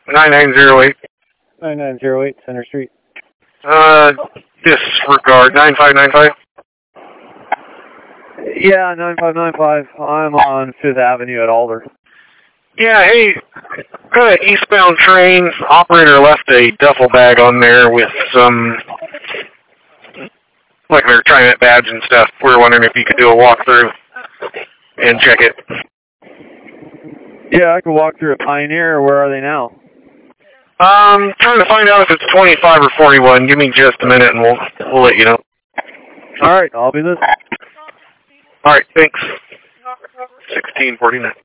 9908. 9908 Center Street. Disregard. 9595. Yeah, 9595. I'm on 5th Avenue at Alder. Yeah, hey, got an eastbound train. Operator left a duffel bag on there with some, like their TriNet badge and stuff. We were wondering if you could do a walkthrough and check it. Yeah, I can walk through at Pioneer. Where are they now? Trying to find out if it's 25 or 41. Give me just a minute and we'll let you know. All right, I'll be listening. All right, thanks. 1649.